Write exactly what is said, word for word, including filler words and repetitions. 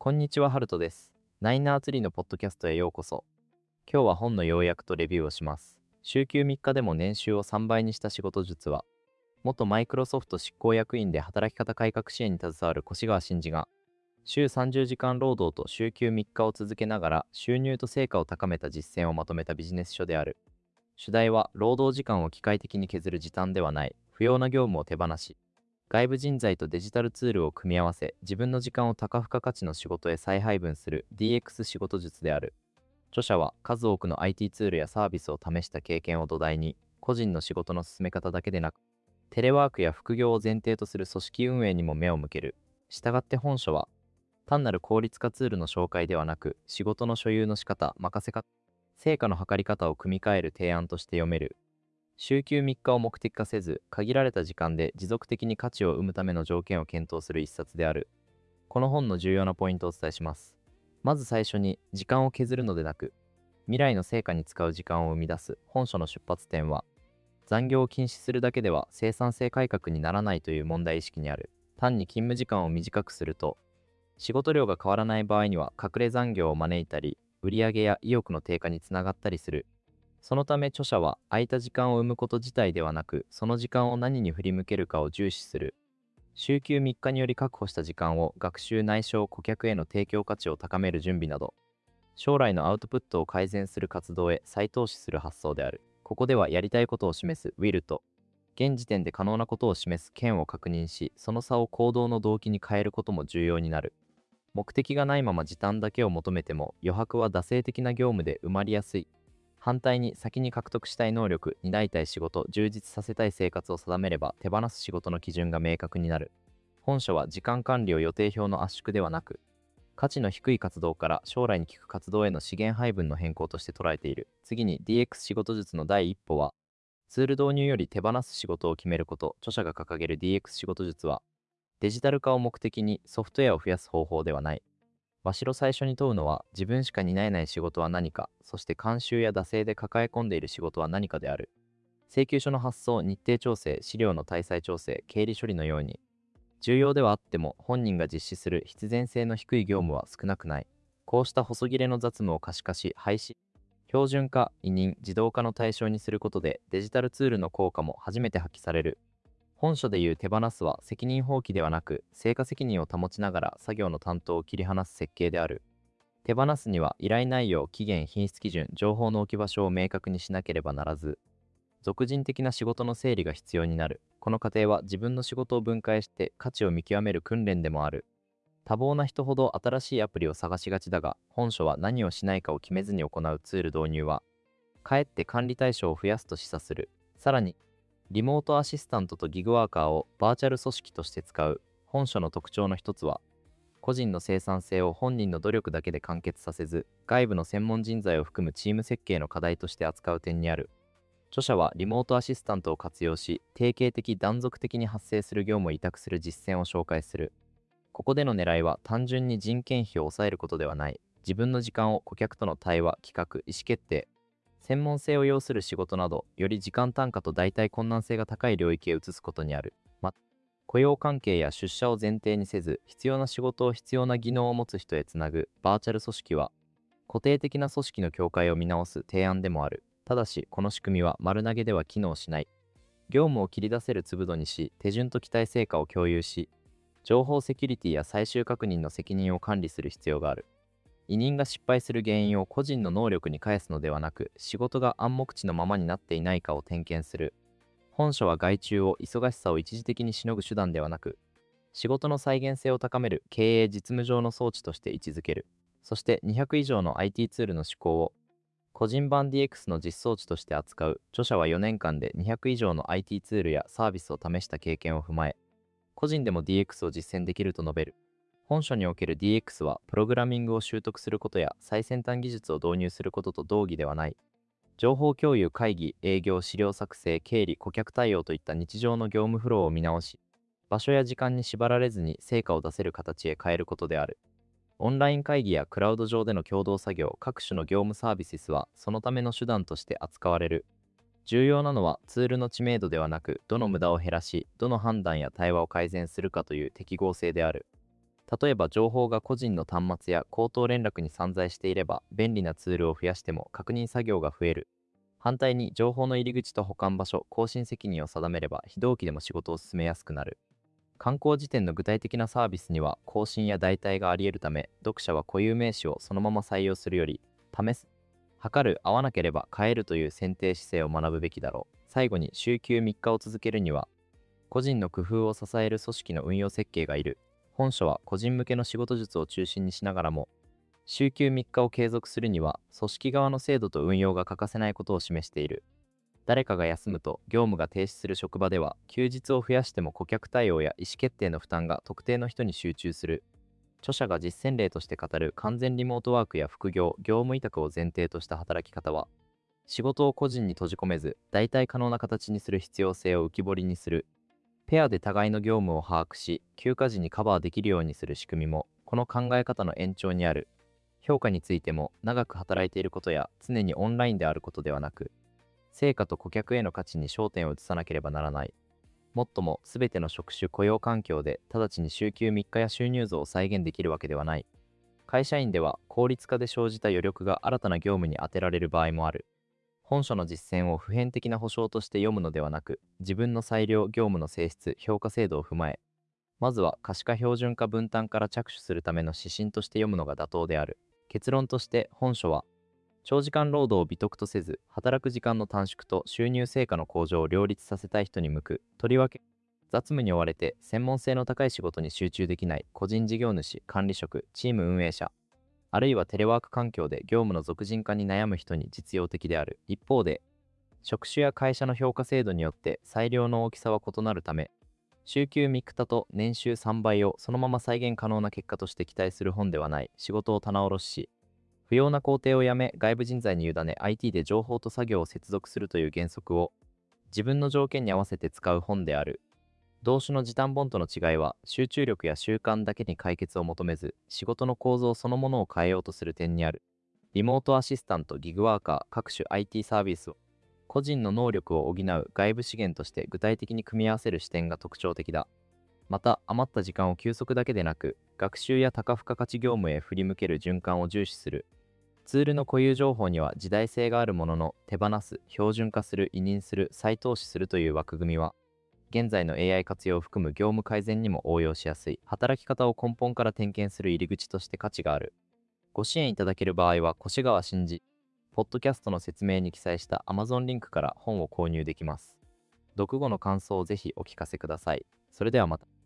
こんにちは、ハルトです。ナイナーツリーのポッドキャストへようこそ。今日は本の要約とレビューをします。週休みっかでも年収をさんばいにした仕事術は、元マイクロソフト執行役員で働き方改革支援に携わる越川真嗣が、週さんじゅうじかん労働と週休みっかを続けながら収入と成果を高めた実践をまとめたビジネス書である。主題は、労働時間を機械的に削る時短ではない、不要な業務を手放し、外部人材とデジタルツールを組み合わせ、自分の時間を高付加価値の仕事へ再配分する ディーエックス 仕事術である。著者は数多くの アイティー ツールやサービスを試した経験を土台に、個人の仕事の進め方だけでなく、テレワークや副業を前提とする組織運営にも目を向ける。したがって本書は、単なる効率化ツールの紹介ではなく、仕事の所有の仕方、任せ方、成果の測り方を組み替える提案として読める。週休みっかを目的化せず、限られた時間で持続的に価値を生むための条件を検討する一冊である。この本の重要なポイントをお伝えします。まず最初に、時間を削るのでなく、未来の成果に使う時間を生み出す。本書の出発点は、残業を禁止するだけでは生産性改革にならないという問題意識にある。単に勤務時間を短くすると、仕事量が変わらない場合には隠れ残業を招いたり、売上や意欲の低下につながったりする。そのため著者は、空いた時間を生むこと自体ではなく、その時間を何に振り向けるかを重視する。週休みっかにより確保した時間を学習内省顧客への提供価値を高める準備など、将来のアウトプットを改善する活動へ再投資する発想である。ここではやりたいことを示す Will と、現時点で可能なことを示す Can を確認し、その差を行動の動機に変えることも重要になる。目的がないまま時短だけを求めても、余白は惰性的な業務で埋まりやすい。反対に、先に獲得したい能力、担いたい仕事、充実させたい生活を定めれば、手放す仕事の基準が明確になる。本書は時間管理を予定表の圧縮ではなく、価値の低い活動から将来に効く活動への資源配分の変更として捉えている。次に ディーエックス 仕事術の第一歩は、ツール導入より手放す仕事を決めること。著者が掲げる ディーエックス 仕事術は、デジタル化を目的にソフトウェアを増やす方法ではない。わしろ最初に問うのは、自分しか担えない仕事は何か、そして慣習や惰性で抱え込んでいる仕事は何かである。請求書の発送、日程調整、資料の体裁調整、経理処理のように、重要ではあっても本人が実施する必然性の低い業務は少なくない。こうした細切れの雑務を可視化し、廃止、標準化、委任、自動化の対象にすることで、デジタルツールの効果も初めて発揮される。本書でいう手放すは、責任放棄ではなく、成果責任を保ちながら作業の担当を切り離す設計である。手放すには、依頼内容、期限、品質基準、情報の置き場所を明確にしなければならず、俗人的な仕事の整理が必要になる。この過程は自分の仕事を分解して価値を見極める訓練でもある。多忙な人ほど新しいアプリを探しがちだが、本書は何をしないかを決めずに行うツール導入は、かえって管理対象を増やすと示唆する。さらに、リモートアシスタントとギグワーカーをバーチャル組織として使う。本書の特徴の一つは、個人の生産性を本人の努力だけで完結させず、外部の専門人材を含むチーム設計の課題として扱う点にある。著者はリモートアシスタントを活用し、定型的断続的に発生する業務を委託する実践を紹介する。ここでの狙いは単純に人件費を抑えることではない。自分の時間を顧客との対話、企画、意思決定、専門性を要する仕事など、より時間単価と代替困難性が高い領域へ移すことにある。ま、雇用関係や出社を前提にせず、必要な仕事を必要な技能を持つ人へつなぐバーチャル組織は、固定的な組織の境界を見直す提案でもある。ただし、この仕組みは丸投げでは機能しない。業務を切り出せる粒度にし、手順と期待成果を共有し、情報セキュリティや最終確認の責任を管理する必要がある。委任が失敗する原因を個人の能力に返すのではなく、仕事が暗黙知のままになっていないかを点検する。本書は外注を忙しさを一時的にしのぐ手段ではなく、仕事の再現性を高める経営実務上の装置として位置づける。そしてにひゃく以上の アイティー ツールの施行を個人版 ディーエックス の実装置として扱う。著者はよねんかんでにひゃく以上の アイティー ツールやサービスを試した経験を踏まえ、個人でも ディーエックス を実践できると述べる。本書における ディーエックス は、プログラミングを習得することや最先端技術を導入することと同義ではない。情報共有、会議、営業、資料作成、経理、顧客対応といった日常の業務フローを見直し、場所や時間に縛られずに成果を出せる形へ変えることである。オンライン会議やクラウド上での共同作業、各種の業務サービスはそのための手段として扱われる。重要なのはツールの知名度ではなく、どの無駄を減らし、どの判断や対話を改善するかという適合性である。 例えば情報が個人の端末や口頭連絡に散在していれば、便利なツールを増やしても確認作業が増える。反対に情報の入り口と保管場所、更新責任を定めれば非同期でも仕事を進めやすくなる。観光辞典の具体的なサービスには更新や代替があり得るため、読者は固有名詞をそのまま採用するより、試す、測る、合わなければ変えるという選定姿勢を学ぶべきだろう。最後に、週休みっかを続けるには、個人の工夫を支える組織の運用設計がいる。本書は個人向けの仕事術を中心にしながらも、週休みっかを継続するには、組織側の制度と運用が欠かせないことを示している。誰かが休むと業務が停止する職場では、休日を増やしても顧客対応や意思決定の負担が特定の人に集中する。著者が実践例として語る完全リモートワークや副業、業務委託を前提とした働き方は、仕事を個人に閉じ込めず、代替可能な形にする必要性を浮き彫りにする。ペアで互いの業務を把握し、休暇時にカバーできるようにする仕組みも、この考え方の延長にある。評価についても、長く働いていることや常にオンラインであることではなく、成果と顧客への価値に焦点を移さなければならない。もっとも、すべての職種雇用環境で直ちに週休みっかや収入増を再現できるわけではない。会社員では効率化で生じた余力が新たな業務に充てられる場合もある。本書の実践を普遍的な保証として読むのではなく、自分の裁量、業務の性質、評価制度を踏まえ、まずは可視化標準化分担から着手するための指針として読むのが妥当である。結論として本書は、長時間労働を美徳とせず、働く時間の短縮と収入成果の向上を両立させたい人に向く。とりわけ、雑務に追われて専門性の高い仕事に集中できない個人事業主、管理職、チーム運営者、あるいはテレワーク環境で業務の俗人化に悩む人に実用的である。一方で、職種や会社の評価制度によって裁量の大きさは異なるため、週休みっかと年収さんばいをそのまま再現可能な結果として期待する本ではない。仕事を棚卸しし、不要な工程をやめ、外部人材に委ね アイティー で情報と作業を接続するという原則を自分の条件に合わせて使う本である。同種の時短本との違いは、集中力や習慣だけに解決を求めず、仕事の構造そのものを変えようとする点にある。リモートアシスタント、ギグワーカー、各種 アイティー サービスを個人の能力を補う外部資源として具体的に組み合わせる視点が特徴的だ。また、余った時間を休息だけでなく、学習や高付加価値業務へ振り向ける循環を重視する。ツールの固有情報には時代性があるものの、手放す、標準化する、委任する、再投資するという枠組みは、現在の エーアイ 活用を含む業務改善にも応用しやすい。働き方を根本から点検する入り口として価値がある。ご支援いただける場合は、越川真嗣、ポッドキャストの説明に記載した Amazon リンクから本を購入できます。読後の感想をぜひお聞かせください。それではまた。